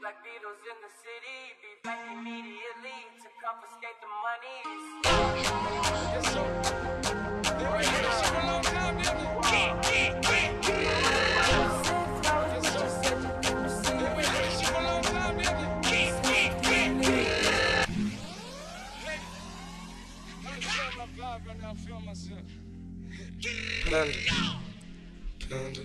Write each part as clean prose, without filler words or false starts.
like Beatles in the city. Be back immediately to confiscate the money. Yes, sir. They been doing this shit for a long time, didn't they? Yes, sir. They been doing this shit for a long time, didn't they? I'm feeling my vibe right now, I'm feeling myself. Panda. Panda.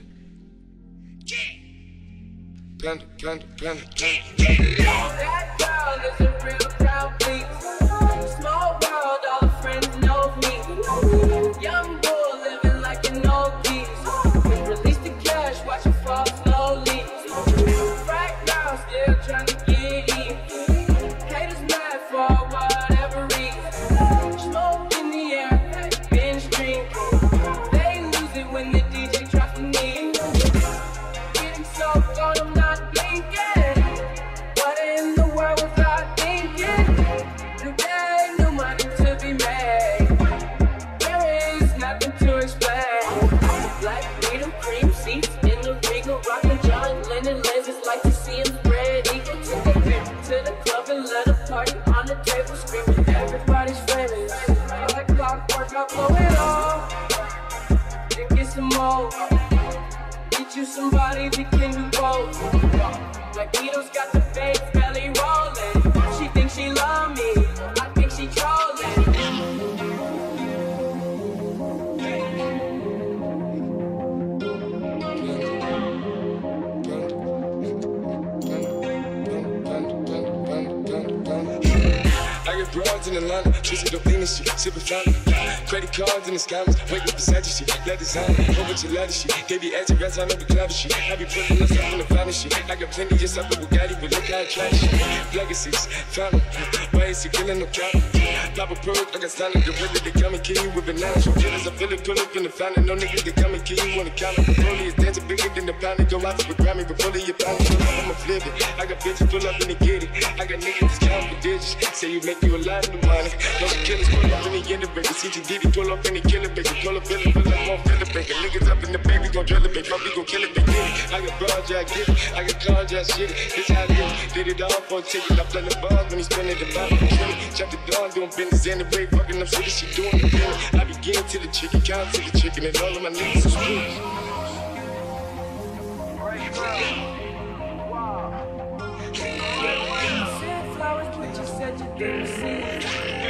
Panda, panda, panda, panda. That girl is a real crowd, please. Small world, all the friends know me. Young bull living like an old geese. Release the cash, watch it fall slowly. Right now, still trying to get in. Haters mad for whatever reason. Smoke in the air, binge drink. They lose it when the DJ drops the knee. Getting so gone, I'm not blinking. What in the world was I thinking? New day, new money to be made. There is nothing to explain. Black Beetle, cream seats in the Regal, rockin' John Lennon lenses, like to see him spread eagle. Took a picture to the club and let a party on the table, screaming everybody's famous. Like clockwork, I blow it all. Then get some more. Get you somebody that can do both. Like Beatles got the fake belly rolling. She thinks she love me, I think she trolling. I get broads in Atlanta, twisted up in this shit, sippin' fountain. Credit cards in the scammers, wake up beside your shit, let design, whole bunch of leather shit. They be acting rats, I know the clever shit. I be putting us up in the finest shit. I got plenty just up with Bugatti, but look how I trash shit. Legacies, fountain, why is he killing no count? Pop a perk, I got standing, the ready to come and kill you with bananas. From killers, I feel it, pull up in the fountain. No niggas that come and kill you on the counter. The bully is dancing bigger than the pound. Go out to the Grammy, but fully your pound. Pull up, I'ma flip it. I got bitches, pull up and they get it. I got niggas that's counting for digits. Say you make you a lot of money. Those killers pull up in the end of baby. CG Diddy pull up in the killer baby. Pull up, fill up, won't fill it, baby. Niggas up in the baby, gon' drill it, baby. Fuck, we gon' kill it, baby. I got broad jack, get it. I got car jack, shit it. This how I live. Did it all for a ticket. I play the ball when he spinning the bottom. Shut the door, doing business in the break. Fucking up shit, she doing the bill. I be getting to the chicken, count to the chicken, and all of my niggas is screwed. Flowers, but you said you didn't see.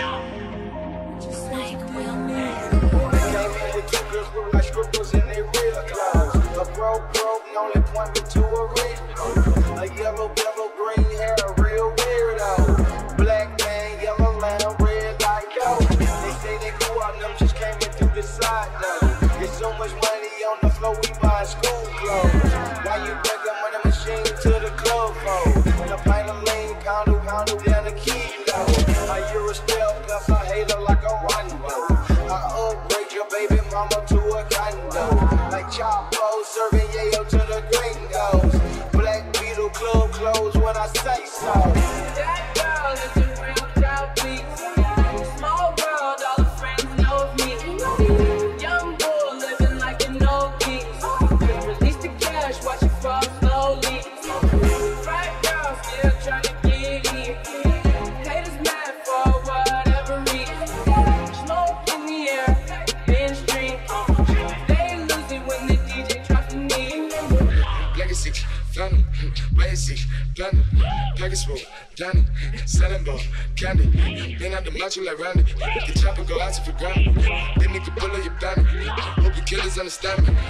Came in with two girls, look like strippers in their real clothes. A broke, only point me to a ring. A yellow, green hair, a real weirdo. Black man, yellow man, red like yo. They say they cool on them, just came in through the side though. There's so much money on the floor, we buy school clothes. Why you bring the money machine to the club for? The pint of lean, pound down the kilo. A Euro spell, plus I hate her like a Rondo. I upgrade your baby mama to a condo. Like Chapo serving yayo to the gringos. Black Beetle club clothes when I say so. That girl is a real crowd, please. Small world, all the friends know of me. Young bull living like an old geese. Release the cash, watch it fall slowly. Right now, still trying to get in. Haters mad for whatever reason. Smoke in the air, binge drink. They lose it when the DJ drops the knee. Legacy, fountain, basic, planet, package full, planet, selling ball, candy. Been out the macho like Randy. The chopper go out to for granted. Then nigga pull up your planet. Hope your killers understand me.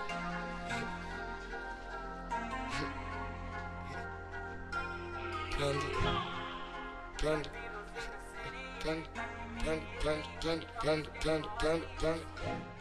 Panda, panda, panda, panda, panda, panda, panda, panda, panda, panda.